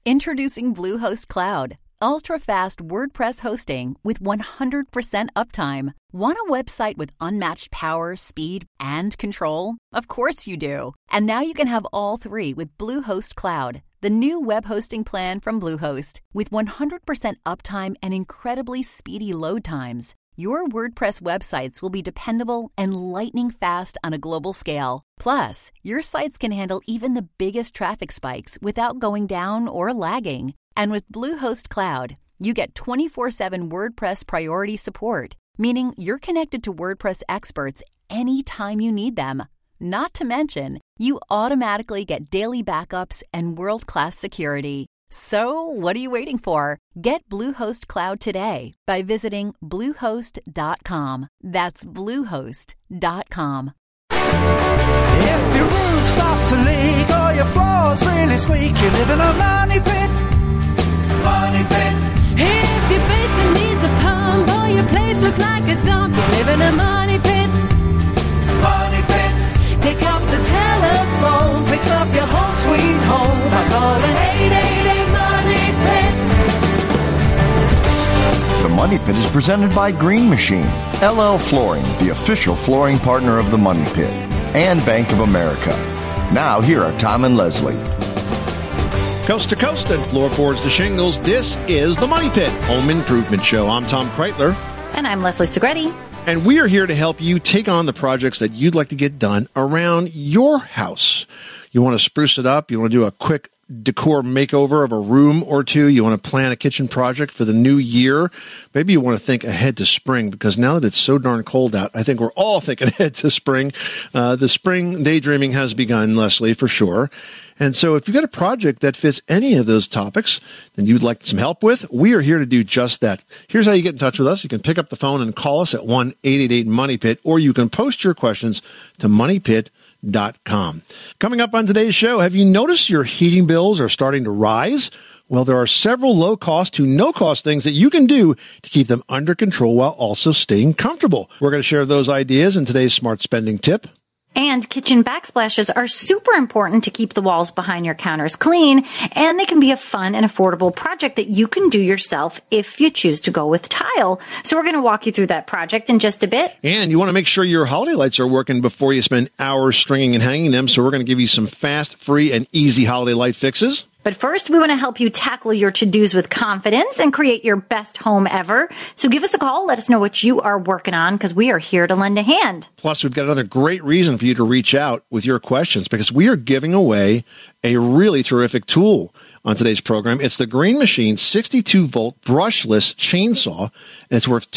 Introducing Bluehost Cloud, ultra-fast WordPress hosting with 100% uptime. Want a website with unmatched power, speed, and control? Of course you do. And now you can have all three with Bluehost Cloud, the new web hosting plan from Bluehost. With 100% uptime and incredibly speedy load times, your WordPress websites will be dependable and lightning fast on a global scale. Plus, your sites can handle even the biggest traffic spikes without going down or lagging. And with Bluehost Cloud, you get 24/7 WordPress priority support, meaning you're connected to WordPress experts anytime you need them. Not to mention, you automatically get daily backups and world-class security. So, what are you waiting for? Get Bluehost Cloud today by visiting Bluehost.com. That's Bluehost.com. If your roof starts to leak or your floor's really squeak, you live in a money pit. Money pit. If your basement needs a pump or your place looks like a dump, you live in a money pit. Money pit. Pick up the telephone, fix up your home sweet home by calling 888-MONEY-PIT. The Money Pit is presented by Green Machine, LL Flooring, the official flooring partner of the Money Pit, and Bank of America. Now, here are Tom and Leslie. Coast to coast and floorboards to shingles, this is the Money Pit Home Improvement Show. I'm Tom Kreitler. And I'm Leslie Segretti. And we are here to help you take on the projects that you'd like to get done around your house. You want to spruce it up. You want to do a quick decor makeover of a room or two. You want to plan a kitchen project for the new year. Maybe you want to think ahead to spring, because now that it's so darn cold out, I think we're all thinking ahead to spring. The spring daydreaming has begun, Leslie, for sure. And so if you've got a project that fits any of those topics that you'd like some help with, we are here to do just that. Here's how you get in touch with us. You can pick up the phone and call us at 1-888-MONEY-PIT, or you can post your questions to moneypit.com. Coming up on today's show, have you noticed your heating bills are starting to rise? Well, there are several low-cost to no-cost things that you can do to keep them under control while also staying comfortable. We're going to share those ideas in today's Smart Spending Tip. And kitchen backsplashes are super important to keep the walls behind your counters clean, and they can be a fun and affordable project that you can do yourself if you choose to go with tile. So we're going to walk you through that project in just a bit. And you want to make sure your holiday lights are working before you spend hours stringing and hanging them, so we're going to give you some fast, free, and easy holiday light fixes. But first, we want to help you tackle your to-dos with confidence and create your best home ever. So give us a call. Let us know what you are working on, because we are here to lend a hand. Plus, we've got another great reason for you to reach out with your questions, because we are giving away a really terrific tool on today's program. It's the Green Machine 62-volt brushless chainsaw, and it's worth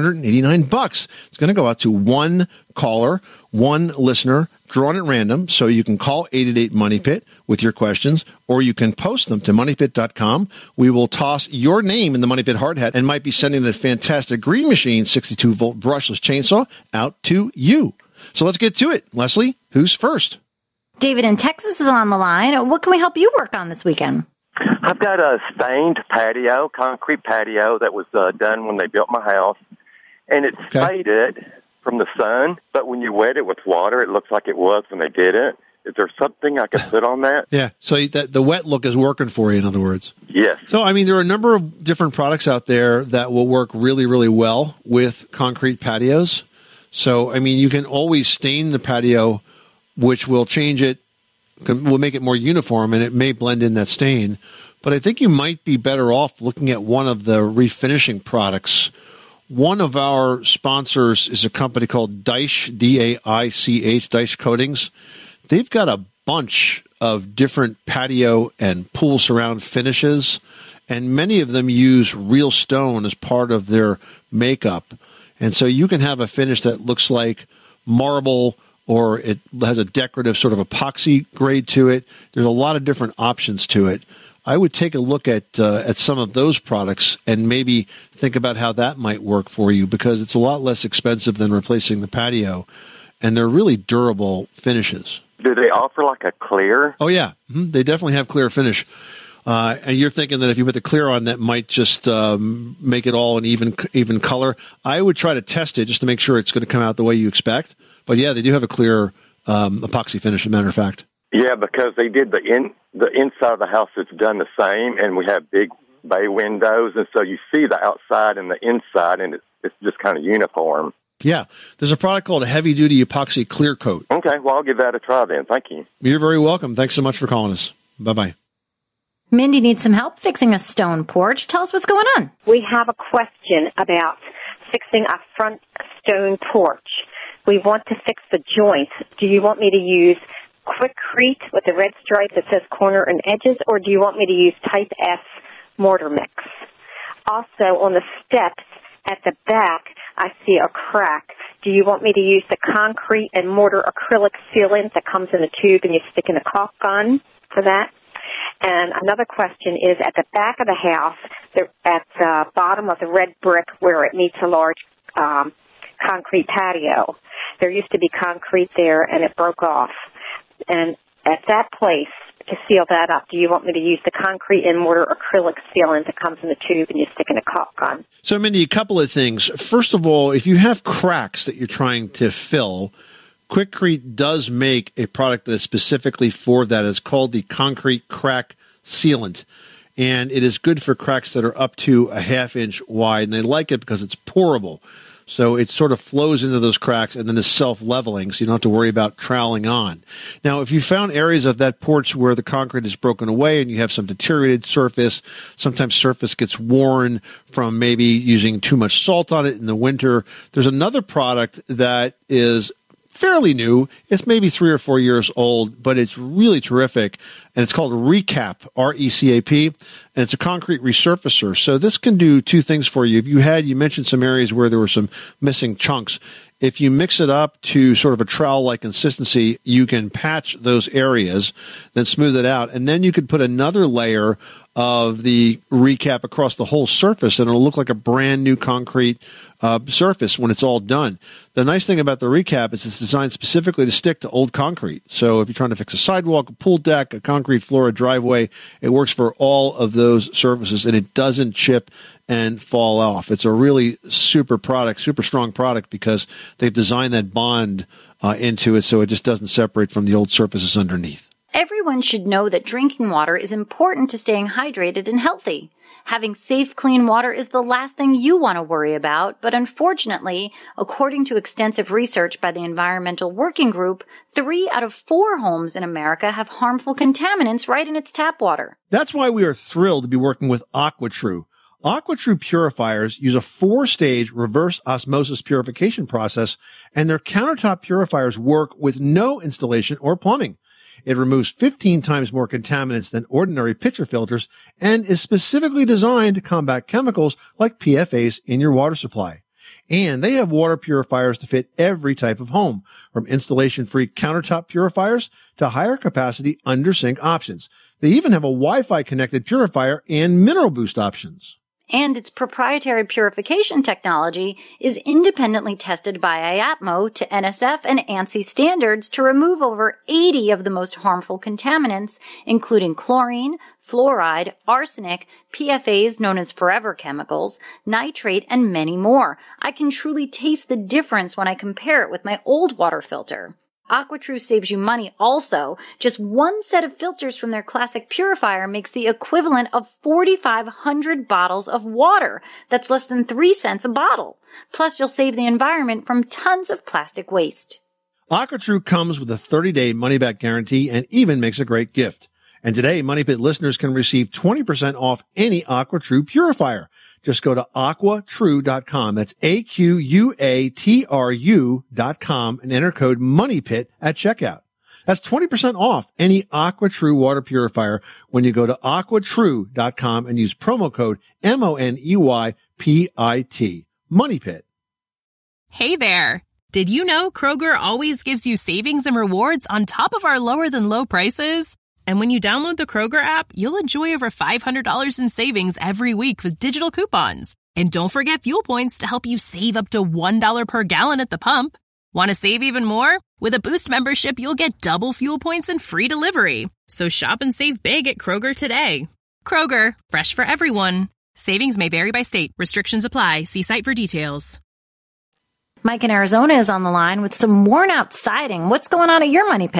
$289. It's going to go out to one caller, one listener, drawn at random, so you can call 888-MONEY-PIT with your questions, or you can post them to moneypit.com. We will toss your name in the Money Pit hard hat and might be sending the fantastic Green Machine 62-volt brushless chainsaw out to you. So let's get to it. Leslie, who's first? David in Texas is on the line. What can we help you work on this weekend? I've got a stained patio, concrete patio that was done when they built my house, and it's faded from the sun, but when you wet it with water, it looks like it was when they did it. Is there something I could put on that? Yeah, so the wet look is working for you, in other words. Yes. So, I mean, there are a number of different products out there that will work really, really well with concrete patios. So, I mean, you can always stain the patio, which will change it, will make it more uniform, and it may blend in that stain. But I think you might be better off looking at one of the refinishing products. One of our sponsors is a company called Daich, D-A-I-C-H, Daich Coatings. They've got a bunch of different patio and pool surround finishes, and many of them use real stone as part of their makeup. And so you can have a finish that looks like marble, or it has a decorative sort of epoxy grade to it. There's a lot of different options to it. I would take a look at some of those products and maybe think about how that might work for you, because it's a lot less expensive than replacing the patio, and they're really durable finishes. Do they offer like a clear? Oh, yeah. Mm-hmm. They definitely have clear finish. And you're thinking that if you put the clear on, that might just make it all an even color. I would try to test it just to make sure it's going to come out the way you expect. But, yeah, they do have a clear epoxy finish, as a matter of fact. Yeah, because they did the inside of the house. It's done the same, and we have big bay windows, and so you see the outside and the inside, and it's just kind of uniform. Yeah, there's a product called a heavy-duty epoxy clear coat. Okay, well, I'll give that a try then. Thank you. You're very welcome. Thanks so much for calling us. Bye-bye. Mindy needs some help fixing a stone porch. Tell us what's going on. We have a question about fixing a front stone porch. We want to fix the joints. Do you want me to use Quikrete with the red stripe that says corner and edges, or do you want me to use Type S mortar mix? Also, on the steps at the back, I see a crack. Do you want me to use the concrete and mortar acrylic sealant that comes in a tube and you stick in a caulk gun for that? And another question is, at the back of the house, at the bottom of the red brick where it meets a large concrete patio, there used to be concrete there and it broke off. And at that place, to seal that up, do you want me to use the concrete and mortar acrylic sealant that comes in the tube and you stick in a caulk gun? So, Mindy, a couple of things. First of all, if you have cracks that you're trying to fill, Quikrete does make a product that is specifically for that. It's called the Concrete Crack Sealant, and it is good for cracks that are up to a half-inch wide, and they like it because it's pourable. So it sort of flows into those cracks and then is self-leveling, so you don't have to worry about troweling on. Now, if you found areas of that porch where the concrete is broken away and you have some deteriorated surface, sometimes surface gets worn from maybe using too much salt on it in the winter, there's another product that is fairly new. It's maybe 3 or 4 years old, but it's really terrific. And it's called Recap, R-E-C-A-P, and it's a concrete resurfacer. So this can do two things for you. If you mentioned some areas where there were some missing chunks. If you mix it up to sort of a trowel-like consistency, you can patch those areas, then smooth it out, and then you could put another layer of the Recap across the whole surface, and it'll look like a brand new concrete surface when it's all done. The nice thing about the Recap is it's designed specifically to stick to old concrete. So if you're trying to fix a sidewalk, a pool deck, a concrete floor, a driveway, it works for all of those surfaces, and it doesn't chip and fall off. It's a really super product, super strong product, because they've designed that bond into it so it just doesn't separate from the old surfaces underneath. Everyone should know that drinking water is important to staying hydrated and healthy. Having safe, clean water is the last thing you want to worry about, but unfortunately, according to extensive research by the Environmental Working Group, 3 out of 4 homes in America have harmful contaminants right in its tap water. That's why we are thrilled to be working with AquaTrue. AquaTrue purifiers use a 4-stage reverse osmosis purification process, and their countertop purifiers work with no installation or plumbing. It removes 15 times more contaminants than ordinary pitcher filters and is specifically designed to combat chemicals like PFAS in your water supply. And they have water purifiers to fit every type of home, from installation-free countertop purifiers to higher capacity under-sink options. They even have a Wi-Fi connected purifier and mineral boost options. And its proprietary purification technology is independently tested by IAPMO to NSF and ANSI standards to remove over 80 of the most harmful contaminants, including chlorine, fluoride, arsenic, PFAS known as forever chemicals, nitrate, and many more. I can truly taste the difference when I compare it with my old water filter. AquaTrue saves you money also. Just one set of filters from their classic purifier makes the equivalent of 4,500 bottles of water. That's less than 3 cents a bottle. Plus, you'll save the environment from tons of plastic waste. AquaTrue comes with a 30-day money-back guarantee and even makes a great gift. And today, Money Pit listeners can receive 20% off any AquaTrue purifier. Just go to AquaTrue.com. That's AQUATRU.com and enter code MONEYPIT at checkout. That's 20% off any AquaTrue water purifier when you go to AquaTrue.com and use promo code MONEYPIT. MoneyPit. Hey there. Did you know Kroger always gives you savings and rewards on top of our lower than low prices? And when you download the Kroger app, you'll enjoy over $500 in savings every week with digital coupons. And don't forget fuel points to help you save up to $1 per gallon at the pump. Want to save even more? With a Boost membership, you'll get double fuel points and free delivery. So shop and save big at Kroger today. Kroger, fresh for everyone. Savings may vary by state. Restrictions apply. See site for details. Mike in Arizona is on the line with some worn-out siding. What's going on at your Money Pit?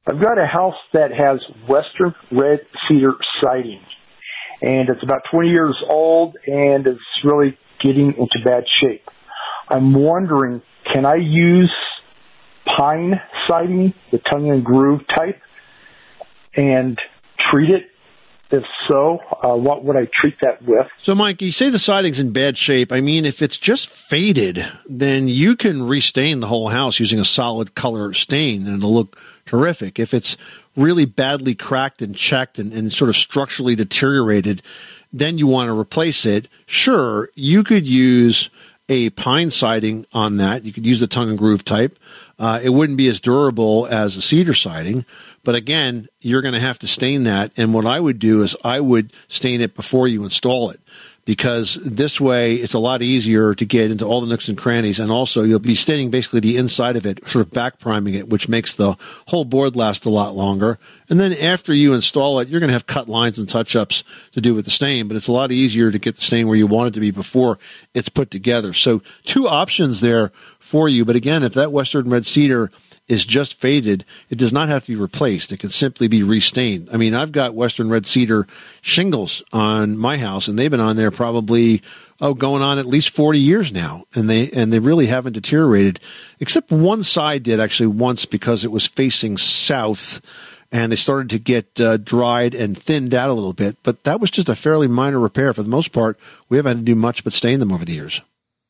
I've got a house that has Western red cedar siding, and it's about 20 years old and it's really getting into bad shape. I'm wondering, can I use pine siding, the tongue and groove type, and treat it? If so, what would I treat that with? So, Mike, you say the siding's in bad shape. I mean, if it's just faded, then you can restain the whole house using a solid color stain, and it'll look terrific. If it's really badly cracked and checked and sort of structurally deteriorated, then you want to replace it. Sure, you could use a pine siding on that. You could use the tongue and groove type. It wouldn't be as durable as a cedar siding. But again, you're going to have to stain that. And what I would do is I would stain it before you install it, because this way it's a lot easier to get into all the nooks and crannies. And also you'll be staining basically the inside of it, sort of back priming it, which makes the whole board last a lot longer. And then after you install it, you're going to have cut lines and touch-ups to do with the stain, but it's a lot easier to get the stain where you want it to be before it's put together. So 2 options there for you. But again, if that Western red cedar is just faded, it does not have to be replaced. It can simply be restained. I mean, I've got Western red cedar shingles on my house, and they've been on there probably, going on at least 40 years now. And they really haven't deteriorated, except one side did actually once because it was facing south, and they started to get dried and thinned out a little bit. But that was just a fairly minor repair. For the most part, we haven't had to do much but stain them over the years.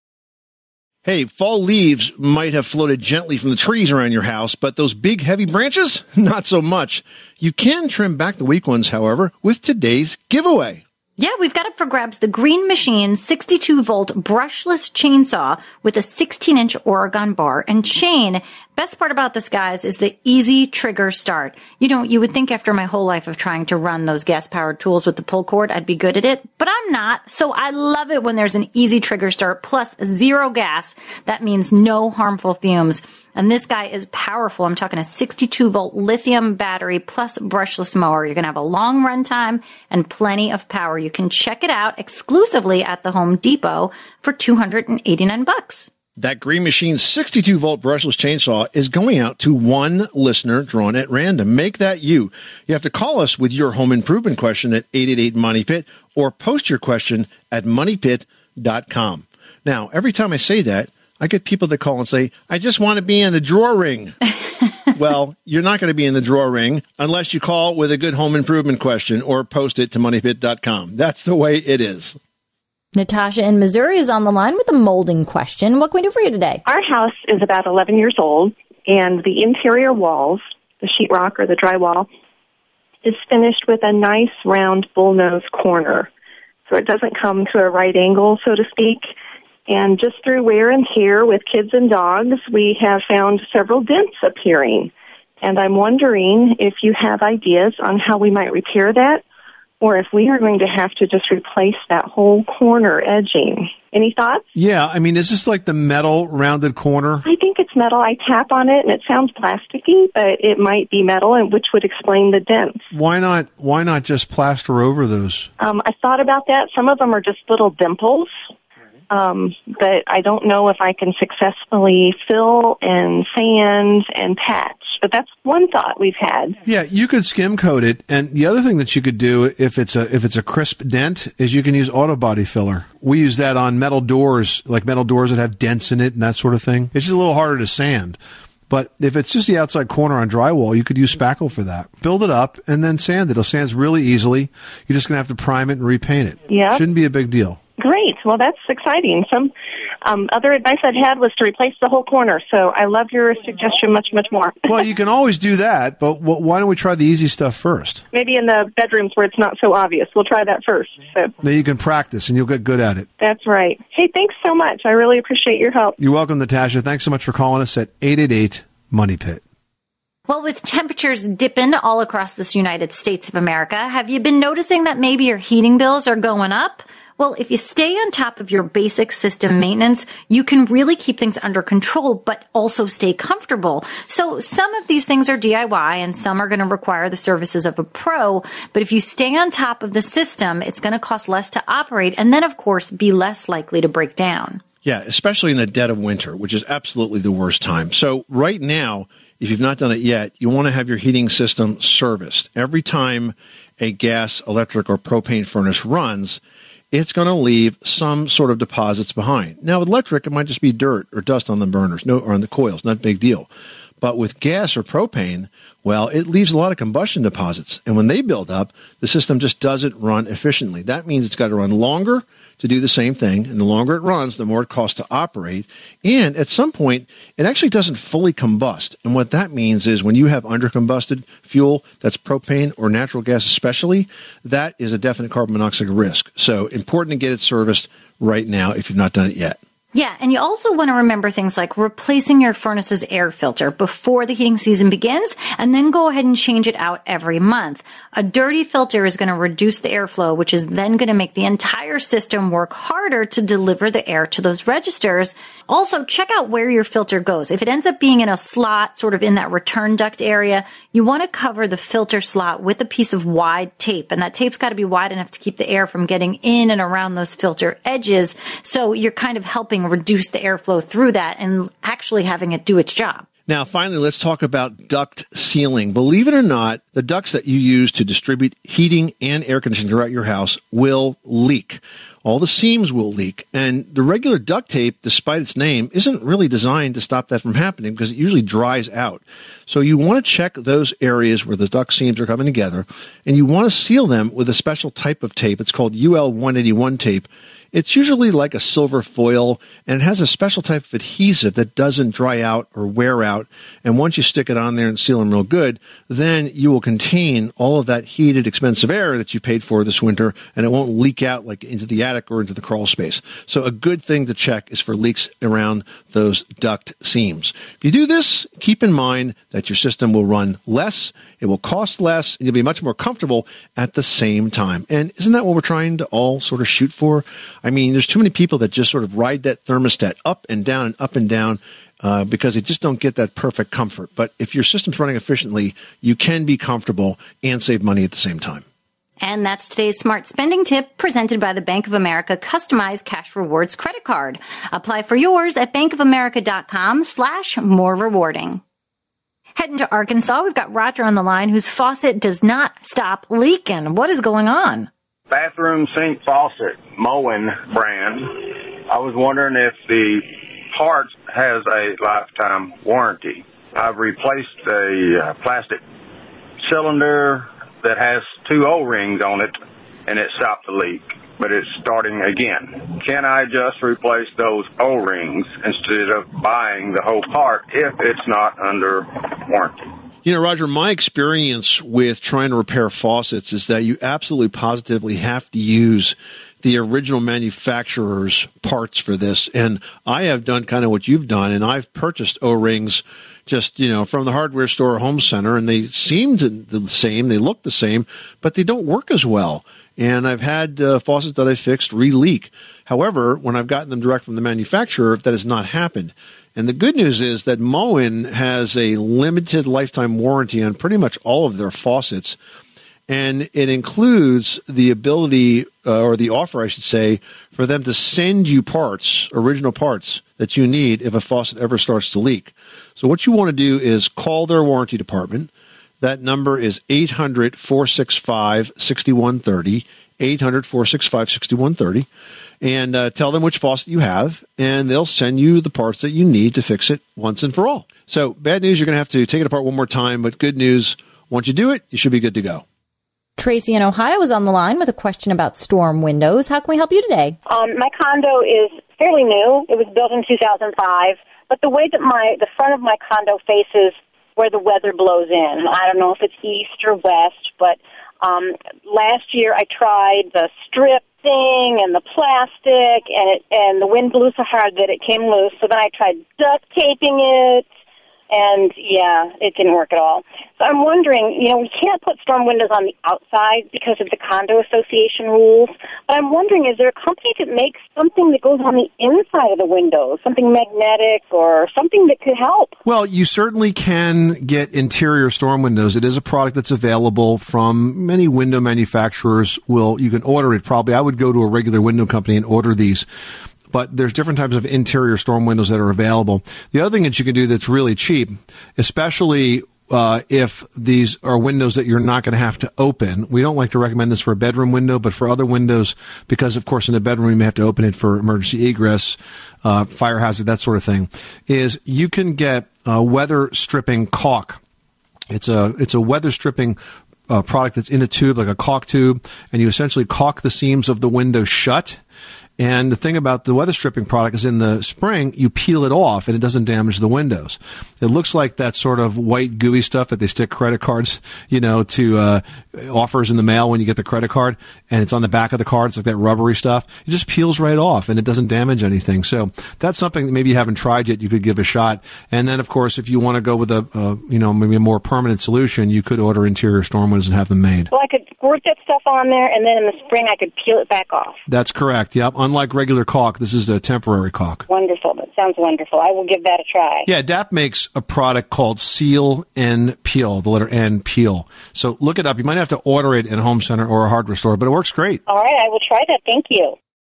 Hey, fall leaves might have floated gently from the trees around your house, but those big, heavy branches? Not so much. You can trim back the weak ones, however, with today's giveaway. Yeah, we've got up for grabs the Green Machine 62-volt brushless chainsaw with a 16-inch Oregon bar and chain. Best part about this, guys, is the easy trigger start. You know, you would think after my whole life of trying to run those gas-powered tools with the pull cord, I'd be good at it, but I'm not. So I love it when there's an easy trigger start plus 0 gas. That means no harmful fumes. And this guy is powerful. I'm talking a 62-volt lithium battery plus brushless mower. You're going to have a long run time and plenty of power. You can check it out exclusively at the Home Depot for $289. That Green Machine 62-volt brushless chainsaw is going out to one listener drawn at random. Make that you. You have to call us with your home improvement question at 888-MONEYPIT or post your question at moneypit.com. Now, every time I say that, I get people that call and say, I just want to be in the drawer ring. Well, you're not going to be in the drawer ring unless you call with a good home improvement question or post it to moneypit.com. That's the way it is. Natasha in Missouri is on the line with a molding question. What can we do for you today? Our house is about 11 years old, and the interior walls, the sheetrock or the drywall, is finished with a nice round bullnose corner. So it doesn't come to a right angle, so to speak. And just through wear and tear with kids and dogs, we have found several dents appearing. And I'm wondering if you have ideas on how we might repair that, or if we are going to have to just replace that whole corner edging. Any thoughts? Yeah, I mean, is this like the metal rounded corner? I think it's metal. I tap on it and it sounds plasticky, but it might be metal, and which would explain the dents. Why not just plaster over those? I thought about that. Some of them are just little dimples. But I don't know if I can successfully fill and sand and patch. But that's one thought we've had. Yeah, you could skim coat it, and the other thing that you could do if it's a crisp dent is you can use auto body filler. We use that on metal doors, like metal doors that have dents in it and that sort of thing. It's just a little harder to sand. But if it's just the outside corner on drywall, you could use spackle for that. Build it up and then sand it. It'll sand really easily. You're just going to have to prime it and repaint it. Yeah. Shouldn't be a big deal. Great. Well, that's exciting. Some other advice I'd had was to replace the whole corner. So I love your suggestion much, much more. Well, you can always do that, but why don't we try the easy stuff first? Maybe in the bedrooms where it's not so obvious. We'll try that first. So then you can practice and you'll get good at it. That's right. Hey, thanks so much. I really appreciate your help. You're welcome, Natasha. Thanks so much for calling us at 888-MONEYPIT. Well, with temperatures dipping all across this United States of America, have you been noticing that maybe your heating bills are going up? Well, if you stay on top of your basic system maintenance, you can really keep things under control, but also stay comfortable. So some of these things are DIY and some are going to require the services of a pro. But if you stay on top of the system, it's going to cost less to operate and then, of course, be less likely to break down. Yeah, especially in the dead of winter, which is absolutely the worst time. So right now, if you've not done it yet, you want to have your heating system serviced. Every time a gas, electric, or propane furnace runs, it's going to leave some sort of deposits behind. Now, with electric, it might just be dirt or dust on the burners, or on the coils, not a big deal. But with gas or propane, well, it leaves a lot of combustion deposits. And when they build up, the system just doesn't run efficiently. That means it's got to run longer to do the same thing. And the longer it runs, the more it costs to operate. And at some point, it actually doesn't fully combust. And what that means is when you have undercombusted fuel, that's propane or natural gas especially, that is a definite carbon monoxide risk. So important to get it serviced right now if you've not done it yet. Yeah, and you also want to remember things like replacing your furnace's air filter before the heating season begins, and then go ahead and change it out every month. A dirty filter is going to reduce the airflow, which is then going to make the entire system work harder to deliver the air to those registers. Also, check out where your filter goes. If it ends up being in a slot, sort of in that return duct area, you want to cover the filter slot with a piece of wide tape, and that tape's got to be wide enough to keep the air from getting in and around those filter edges, so you're kind of helping reduce the airflow through that and actually having it do its job. Now, finally, let's talk about duct sealing. Believe it or not, the ducts that you use to distribute heating and air conditioning throughout your house will leak. All the seams will leak. And the regular duct tape, despite its name, isn't really designed to stop that from happening because it usually dries out. So you want to check those areas where the duct seams are coming together, and you want to seal them with a special type of tape. It's called UL 181 tape. It's usually like a silver foil, and it has a special type of adhesive that doesn't dry out or wear out. And once you stick it on there and seal them real good, then you will contain all of that heated, expensive air that you paid for this winter, and it won't leak out like into the attic or into the crawl space. So a good thing to check is for leaks around those duct seams. If you do this, keep in mind that your system will run less, it will cost less, and you'll be much more comfortable at the same time. And isn't that what we're trying to all sort of shoot for? I mean, there's too many people that just sort of ride that thermostat up and down because they just don't get that perfect comfort. But if your system's running efficiently, you can be comfortable and save money at the same time. And that's today's smart spending tip presented by the Bank of America Customized Cash Rewards credit card. Apply for yours at bankofamerica.com/more rewarding. Heading to Arkansas, we've got Roger on the line whose faucet does not stop leaking. What is going on? Bathroom sink faucet, Moen brand. I was wondering if the part has a lifetime warranty. I've replaced a plastic cylinder that has 2 O-rings on it, and it stopped the leak, but it's starting again. Can I just replace those O-rings instead of buying the whole part if it's not under warranty? You know, Roger, my experience with trying to repair faucets is that you absolutely positively have to use the original manufacturer's parts for this. And I have done kind of what you've done, and I've purchased O-rings just, from the hardware store or home center, and they seem the same, they look the same, but they don't work as well. And I've had faucets that I fixed re-leak. However, when I've gotten them direct from the manufacturer, that has not happened. And the good news is that Moen has a limited lifetime warranty on pretty much all of their faucets. And it includes the ability, or the offer, I should say, for them to send you parts, original parts, that you need if a faucet ever starts to leak. So what you want to do is call their warranty department. That number is 800-465-6130, 800-465-6130, and tell them which faucet you have, and they'll send you the parts that you need to fix it once and for all. So bad news, you're going to have to take it apart one more time, but good news, once you do it, you should be good to go. Tracy in Ohio is on the line with a question about storm windows. How can we help you today? My condo is fairly new. It was built in 2005, but the way that the front of my condo faces where the weather blows in, I don't know if it's east or west, but last year I tried the strip thing and the plastic, and the wind blew so hard that it came loose. So then I tried duct taping it, and it didn't work at all. So I'm wondering, we can't put storm windows on the outside because of the condo association rules, but I'm wondering, is there a company that makes something that goes on the inside of the windows, something magnetic or something that could help? Well, you certainly can get interior storm windows. It is a product that's available from many window manufacturers. You can order it probably. I would go to a regular window company and order these. but there's different types of interior storm windows that are available. The other thing that you can do that's really cheap, especially if these are windows that you're not going to have to open. We don't like to recommend this for a bedroom window, but for other windows, because of course in a bedroom you may have to open it for emergency egress, fire hazard, that sort of thing, is you can get weather stripping caulk. It's a weather stripping product that's in a tube, like a caulk tube, and you essentially caulk the seams of the window shut. And the thing about the weather stripping product is in the spring, you peel it off and it doesn't damage the windows. It looks like that sort of white gooey stuff that they stick credit cards, to offers in the mail when you get the credit card, and it's on the back of the card. It's like that rubbery stuff. It just peels right off and it doesn't damage anything. So that's something that maybe you haven't tried yet. You could give a shot. And then, of course, if you want to go with maybe a more permanent solution, you could order interior storm windows and have them made. Well, I could squirt that stuff on there, and then in the spring I could peel it back off. That's correct. Yep. Unlike regular caulk, this is a temporary caulk. Wonderful. That sounds wonderful. I will give that a try. Yeah, DAP makes a product called Seal and Peel, the letter N, Peel. So look it up. You might have to order it in a home center or a hardware store, but it works great. All right, I will try that. Thank you.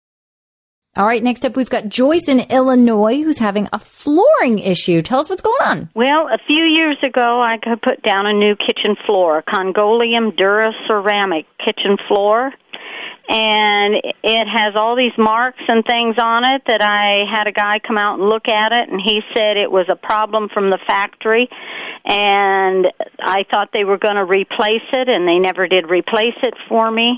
All right, next up we've got Joyce in Illinois who's having a flooring issue. Tell us what's going on. Well, a few years ago I could put down a new kitchen floor, a Congolium Dura ceramic kitchen floor. And it has all these marks and things on it that I had a guy come out and look at it, and he said it was a problem from the factory, and I thought they were going to replace it, and they never did replace it for me.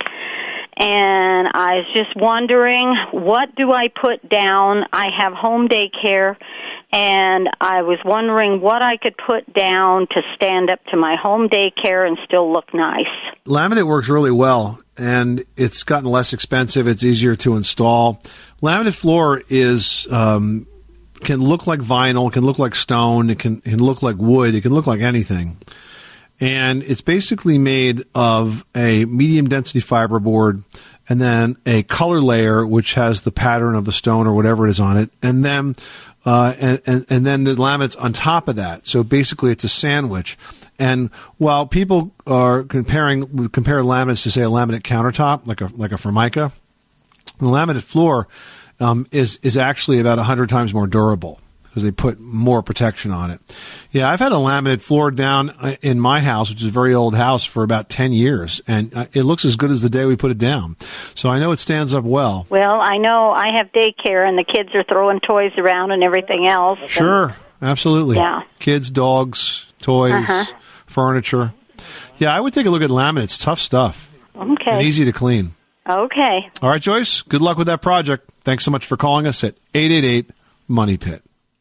And I was just wondering, what do I put down? I have home daycare, and I was wondering what I could put down to stand up to my home daycare and still look nice. Laminate works really well, and it's gotten less expensive. It's easier to install. Laminate floor is can look like vinyl, can look like stone, it can look like wood, it can look like anything. And it's basically made of a medium density fiberboard and then a color layer which has the pattern of the stone or whatever it is on it, and then and then the laminate's on top of that. So basically it's a sandwich. And while people would compare laminates to, say, a laminate countertop, like a Formica, the laminate floor is actually about 100 times more durable because they put more protection on it. Yeah, I've had a laminate floor down in my house, which is a very old house, for about 10 years, and it looks as good as the day we put it down. So I know it stands up well. Well, I know I have daycare, and the kids are throwing toys around and everything else. Sure, absolutely. Yeah. Kids, dogs, toys, furniture. Yeah, I would take a look at laminate. It's tough stuff. Okay. And easy to clean. Okay. All right, Joyce, good luck with that project. Thanks so much for calling us at 888-MONEY-PIT.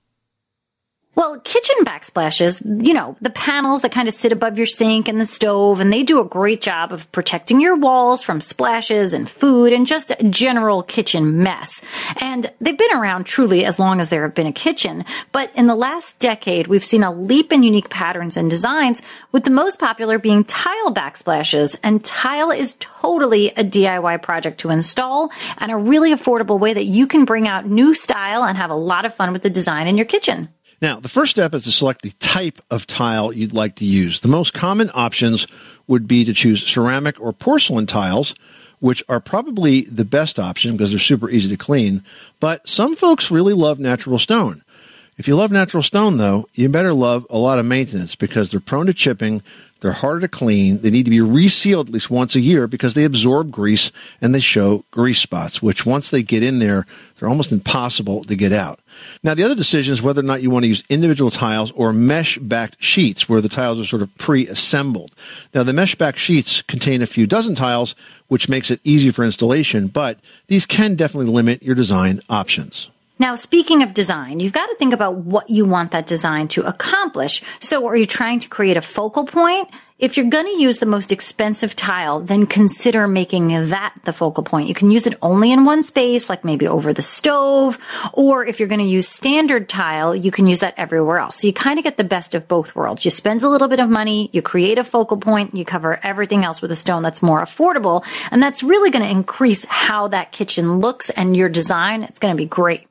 Well, kitchen backsplashes, the panels that kind of sit above your sink and the stove, and they do a great job of protecting your walls from splashes and food and just a general kitchen mess. And they've been around truly as long as there have been a kitchen. But in the last decade, we've seen a leap in unique patterns and designs, with the most popular being tile backsplashes. And tile is totally a DIY project to install and a really affordable way that you can bring out new style and have a lot of fun with the design in your kitchen. Now, the first step is to select the type of tile you'd like to use. The most common options would be to choose ceramic or porcelain tiles, which are probably the best option because they're super easy to clean. But some folks really love natural stone. If you love natural stone, though, you better love a lot of maintenance because they're prone to chipping, they're harder to clean, they need to be resealed at least once a year because they absorb grease and they show grease spots, which once they get in there, they're almost impossible to get out. Now, the other decision is whether or not you want to use individual tiles or mesh-backed sheets where the tiles are sort of pre-assembled. Now, the mesh-backed sheets contain a few dozen tiles, which makes it easy for installation, but these can definitely limit your design options. Now, speaking of design, you've got to think about what you want that design to accomplish. So are you trying to create a focal point? If you're going to use the most expensive tile, then consider making that the focal point. You can use it only in one space, like maybe over the stove, or if you're going to use standard tile, you can use that everywhere else. So you kind of get the best of both worlds. You spend a little bit of money, you create a focal point, you cover everything else with a stone that's more affordable, and that's really going to increase how that kitchen looks and your design. It's going to be great.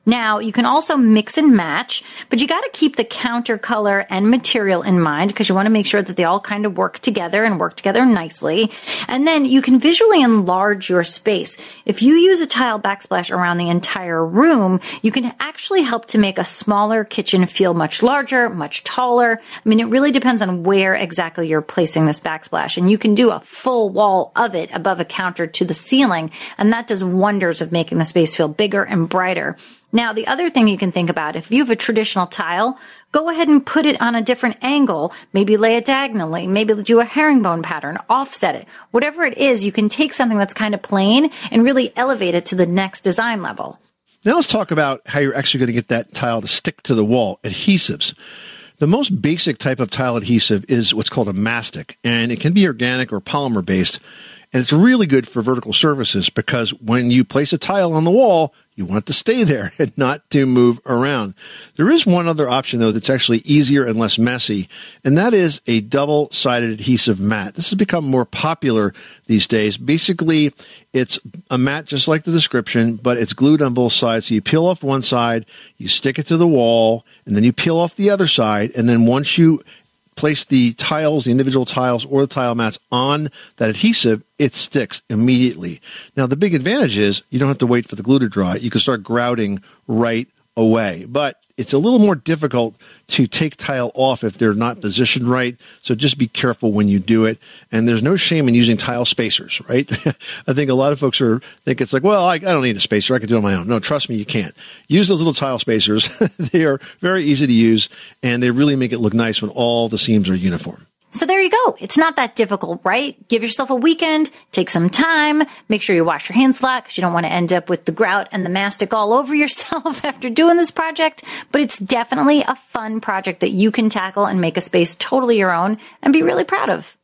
Now, you can also mix and match, but you got to keep the counter color and material in mind because you want to make sure that they all kind of work together and work together nicely. And then you can visually enlarge your space. If you use a tile backsplash around the entire room, you can actually help to make a smaller kitchen feel much larger, much taller. I mean, it really depends on where exactly you're placing this backsplash. And you can do a full wall of it above a counter to the ceiling, and that does wonders of making the space feel bigger and brighter. Now, the other thing you can think about, if you have a traditional tile, go ahead and put it on a different angle. Maybe lay it diagonally. Maybe do a herringbone pattern, offset it. Whatever it is, you can take something that's kind of plain and really elevate it to the next design level. Now let's talk about how you're actually going to get that tile to stick to the wall. Adhesives. The most basic type of tile adhesive is what's called a mastic, and it can be organic or polymer based. And it's really good for vertical surfaces because when you place a tile on the wall, you want it to stay there and not to move around. There is one other option, though, that's actually easier and less messy, and that is a double-sided adhesive mat. This has become more popular these days. Basically, it's a mat just like the description, but it's glued on both sides. So you peel off one side, you stick it to the wall, and then you peel off the other side, and then once you place the tiles, the individual tiles or the tile mats on that adhesive, it sticks immediately. Now, the big advantage is you don't have to wait for the glue to dry. You can start grouting right away. But it's a little more difficult to take tile off if they're not positioned right. So just be careful when you do it. And there's no shame in using tile spacers, right? I think a lot of folks think it's like, well, I don't need a spacer. I can do it on my own. No, trust me, you can't. Use those little tile spacers. They are very easy to use, and they really make it look nice when all the seams are uniform. So there you go. It's not that difficult, right? Give yourself a weekend, take some time, make sure you wash your hands a lot because you don't want to end up with the grout and the mastic all over yourself after doing this project. But it's definitely a fun project that you can tackle and make a space totally your own and be really proud of.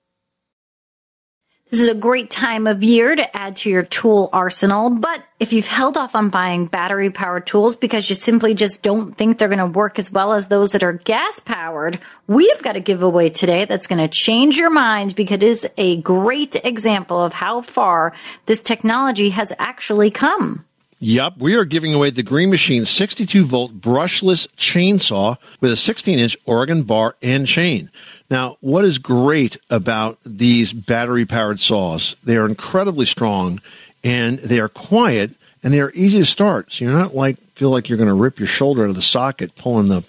This is a great time of year to add to your tool arsenal, but if you've held off on buying battery-powered tools because you simply just don't think they're going to work as well as those that are gas-powered, we've got a giveaway today that's going to change your mind because it is a great example of how far this technology has actually come. Yup, we are giving away the Green Machine 62-volt brushless chainsaw with a 16-inch Oregon bar and chain. Now, what is great about these battery-powered saws? They are incredibly strong, and they are quiet, and they are easy to start. So you're not feel like you're going to rip your shoulder out of the socket pulling the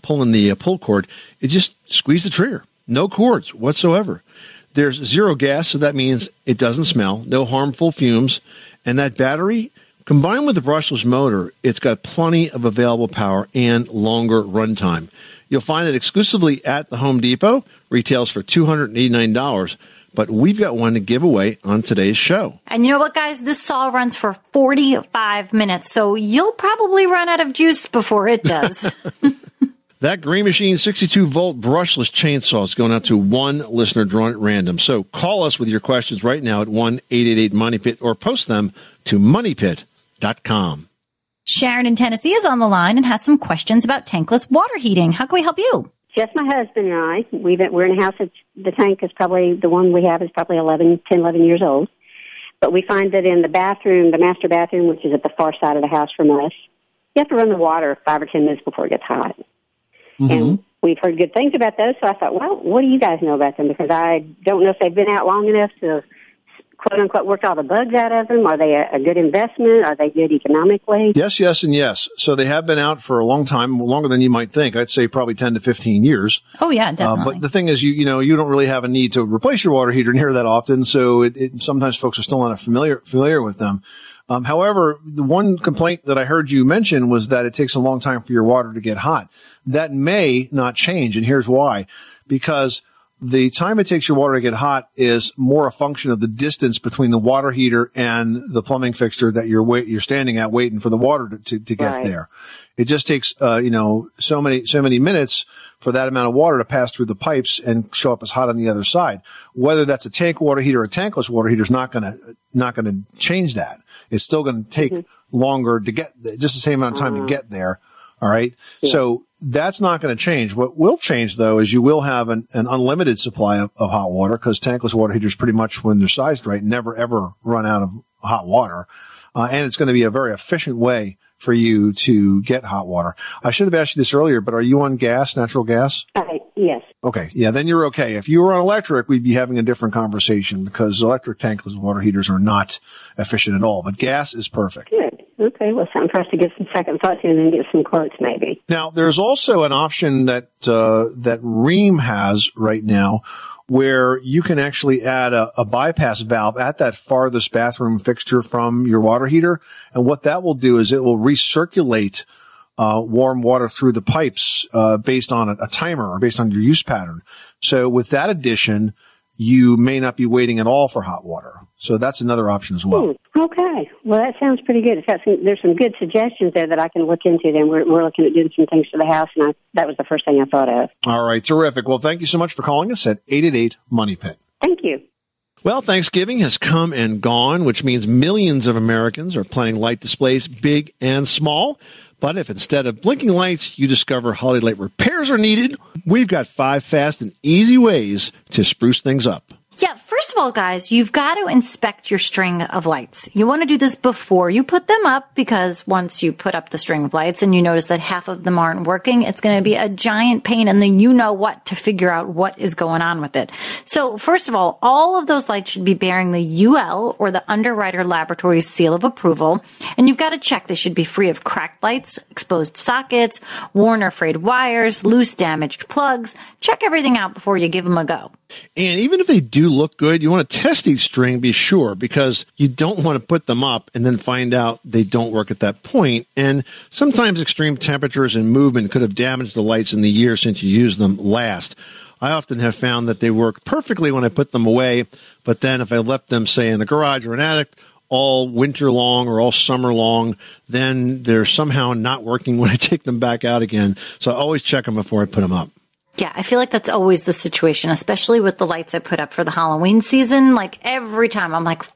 pull cord. It just squeeze the trigger. No cords whatsoever. There's zero gas, so that means it doesn't smell. No harmful fumes, and that battery, combined with the brushless motor, it's got plenty of available power and longer runtime. You'll find it exclusively at the Home Depot. Retails for $289, but we've got one to give away on today's show. And you know what, guys? This saw runs for 45 minutes, so you'll probably run out of juice before it does. That Green Machine 62-volt brushless chainsaw is going out to one listener drawn at random. So call us with your questions right now at 1-888-MONEYPIT or post them to moneypit.com. Sharon in Tennessee is on the line and has some questions about tankless water heating. How can we help you? Just my husband and I. We're in a house that's, the tank is probably, the one we have is probably 11 years old. But we find that in the bathroom, the master bathroom, which is at the far side of the house from us, you have to run the water 5 or 10 minutes before it gets hot. Mm-hmm. And we've heard good things about those, so I thought, well, what do you guys know about them? Because I don't know if they've been out long enough to quote-unquote work all the bugs out of them. Are they a good investment? Are they good economically? Yes, and yes. So they have been out for a long time, longer than you might think. I'd say probably 10 to 15 years. Oh, yeah, definitely. But the thing is, you don't really have a need to replace your water heater near that often, so sometimes folks are still not familiar with them. However, the one complaint that I heard you mention was that it takes a long time for your water to get hot. That may not change, and here's why. Because the time it takes your water to get hot is more a function of the distance between the water heater and the plumbing fixture that you're standing at waiting for the water to get there. It just takes, so many minutes for that amount of water to pass through the pipes and show up as hot on the other side. Whether that's a tank water heater or a tankless water heater is not going to change that. It's still going to take longer to get just the same amount of time to get there. All right. Yeah. So that's not going to change. What will change, though, is you will have an unlimited supply of hot water because tankless water heaters pretty much, when they're sized right, never, ever run out of hot water. And it's going to be a very efficient way for you to get hot water. I should have asked you this earlier, but are you on gas, natural gas? Yes. Okay. Yeah, then you're okay. If you were on electric, we'd be having a different conversation because electric tankless water heaters are not efficient at all. But gas is perfect. Good. Okay. Well, something for us to give some second thought to and then get some quotes maybe. Now, there's also an option that Rheem has right now where you can actually add a bypass valve at that farthest bathroom fixture from your water heater. And what that will do is it will recirculate warm water through the pipes based on a timer or based on your use pattern. So with that addition, you may not be waiting at all for hot water. So that's another option as well. Okay. Well, that sounds pretty good. There's some good suggestions there that I can look into. Then we're looking at doing some things to the house, and that was the first thing I thought of. All right. Terrific. Well, thank you so much for calling us at 888-MONEY-PIT. Thank you. Well, Thanksgiving has come and gone, which means millions of Americans are planning light displays, big and small. But if instead of blinking lights, you discover holiday light repairs are needed, we've got 5 fast and easy ways to spruce things up. Yeah, first of all, guys, you've got to inspect your string of lights. You want to do this before you put them up because once you put up the string of lights and you notice that half of them aren't working, it's going to be a giant pain and then you know what to figure out what is going on with it. So first of all of those lights should be bearing the UL or the Underwriter Laboratories seal of approval. And you've got to check they should be free of cracked lights, exposed sockets, worn or frayed wires, loose damaged plugs. Check everything out before you give them a go. And even if they do look good, you want to test each string, be sure, because you don't want to put them up and then find out they don't work at that point. And sometimes extreme temperatures and movement could have damaged the lights in the year since you used them last. I often have found that they work perfectly when I put them away, but then if I left them, say, in a garage or an attic all winter long or all summer long, then they're somehow not working when I take them back out again. So I always check them before I put them up. Yeah, I feel like that's always the situation, especially with the lights I put up for the Halloween season. Like every time I'm like,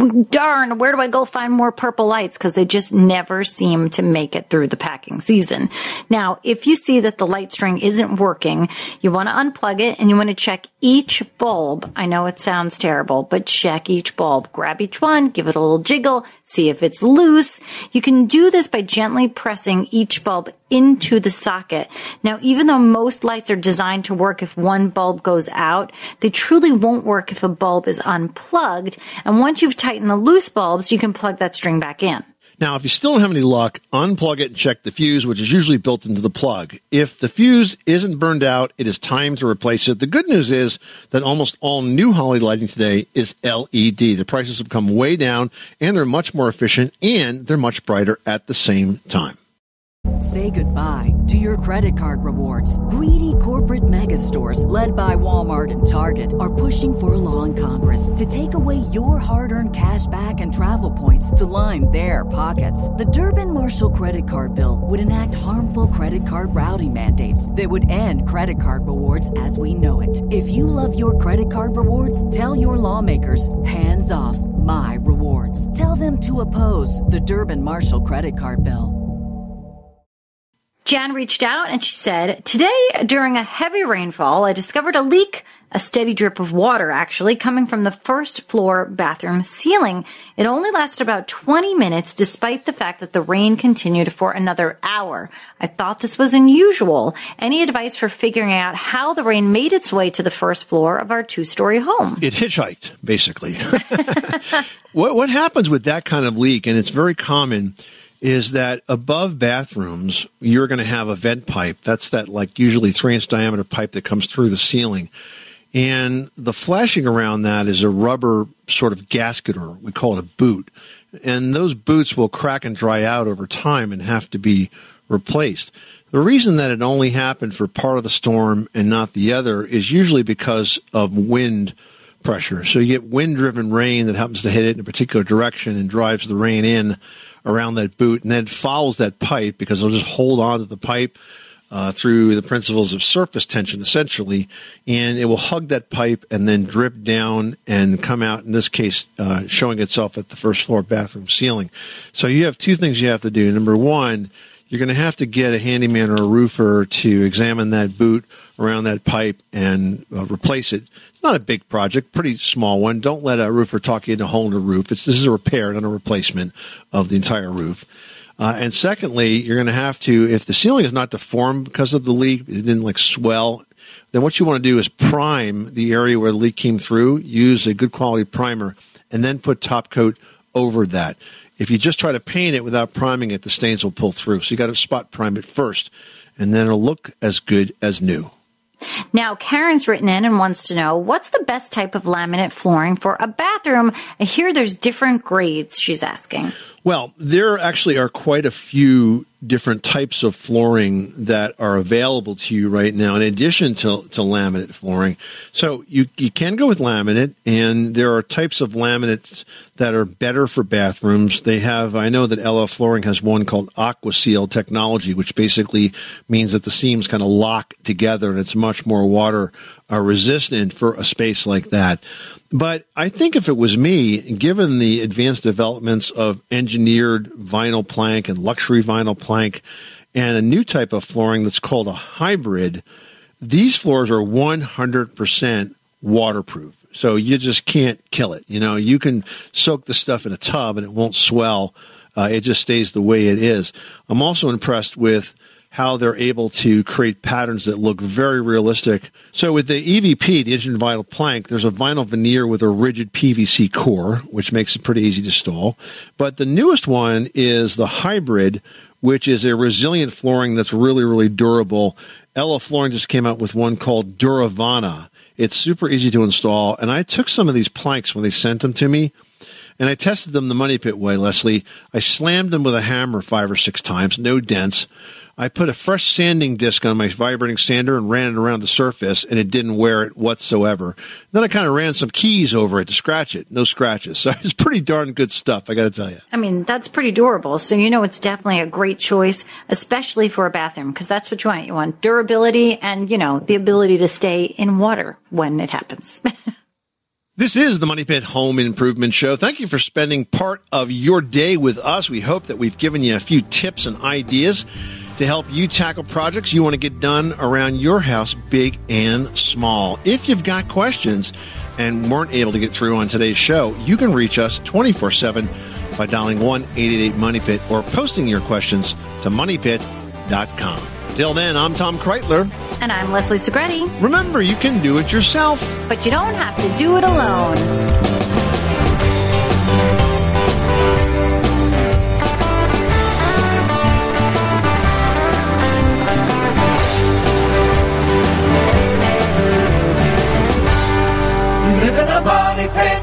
darn, where do I go find more purple lights? Because they just never seem to make it through the packing season. Now, if you see that the light string isn't working, you want to unplug it and you want to check each bulb. I know it sounds terrible, but check each bulb. Grab each one, give it a little jiggle, see if it's loose. You can do this by gently pressing each bulb into the socket. Now, even though most lights are designed to work if one bulb goes out, they truly won't work if a bulb is unplugged. And once you've tightened the loose bulbs, you can plug that string back in. Now, if you still don't have any luck, unplug it and check the fuse, which is usually built into the plug. If the fuse isn't burned out, it is time to replace it. The good news is that almost all new holiday lighting today is LED. The prices have come way down, and they're much more efficient, and they're much brighter at the same time. Say goodbye to your credit card rewards. Greedy corporate mega stores, led by Walmart and Target, are pushing for a law in Congress to take away your hard-earned cash back and travel points to line their pockets. The Durbin-Marshall credit card bill would enact harmful credit card routing mandates that would end credit card rewards as we know it. If you love your credit card rewards, tell your lawmakers, hands off my rewards. Tell them to oppose the Durbin-Marshall credit card bill. Jan reached out and she said, today during a heavy rainfall, I discovered a leak, a steady drip of water actually, coming from the first floor bathroom ceiling. It only lasted about 20 minutes despite the fact that the rain continued for another hour. I thought this was unusual. Any advice for figuring out how the rain made its way to the first floor of our 2-story home? It hitchhiked, basically. What happens with that kind of leak, and it's very common, is that above bathrooms, you're going to have a vent pipe. That's that like usually 3-inch diameter pipe that comes through the ceiling. And the flashing around that is a rubber sort of gasket, or we call it a boot. And those boots will crack and dry out over time and have to be replaced. The reason that it only happened for part of the storm and not the other is usually because of wind pressure. So you get wind-driven rain that happens to hit it in a particular direction and drives the rain in around that boot, and then follows that pipe because it'll just hold on to the pipe through the principles of surface tension, essentially, and it will hug that pipe and then drip down and come out, in this case, showing itself at the first floor bathroom ceiling. So you have 2 things you have to do. Number 1, you're going to have to get a handyman or a roofer to examine that boot around that pipe and replace it. It's not a big project, pretty small one. Don't let a roofer talk you into a hole in the roof. This is a repair, not a replacement of the entire roof. And secondly, you're going to have to, if the ceiling is not deformed because of the leak, it didn't swell, then what you want to do is prime the area where the leak came through, use a good quality primer, and then put top coat over that. If you just try to paint it without priming it, the stains will pull through. So you got to spot prime it first, and then it'll look as good as new. Now, Karen's written in and wants to know, what's the best type of laminate flooring for a bathroom? I hear there's different grades, she's asking. Well, there actually are quite a few different types of flooring that are available to you right now in addition to laminate flooring. So you can go with laminate, and there are types of laminates that are better for bathrooms. I know that LL Flooring has one called AquaSeal technology, which basically means that the seams kind of lock together and it's much more water resistant for a space like that. But I think if it was me, given the advanced developments of engineered vinyl plank and luxury vinyl plank and a new type of flooring that's called a hybrid, these floors are 100% waterproof. So you just can't kill it. You can soak the stuff in a tub and it won't swell. It just stays the way it is. I'm also impressed with how they're able to create patterns that look very realistic. So with the EVP, the engineered vinyl plank, there's a vinyl veneer with a rigid PVC core, which makes it pretty easy to install. But the newest one is the hybrid, which is a resilient flooring that's really, really durable. LL Flooring just came out with one called Duravana. It's super easy to install. And I took some of these planks when they sent them to me, and I tested them the Money Pit way, Leslie. I slammed them with a hammer 5 or 6 times, no dents. I put a fresh sanding disc on my vibrating sander and ran it around the surface, and it didn't wear it whatsoever. Then I kind of ran some keys over it to scratch it. No scratches. So it's pretty darn good stuff, I got to tell you. I mean, that's pretty durable. So it's definitely a great choice, especially for a bathroom, because that's what you want. You want durability and, the ability to stay in water when it happens. This is the Money Pit Home Improvement Show. Thank you for spending part of your day with us. We hope that we've given you a few tips and ideas to help you tackle projects you want to get done around your house, big and small. If you've got questions and weren't able to get through on today's show, you can reach us 24/7 by dialing 1-888-MONEYPIT or posting your questions to moneypit.com. Until then, I'm Tom Kreitler. And I'm Leslie Segretti. Remember, you can do it yourself, but you don't have to do it alone. Live in a money pit.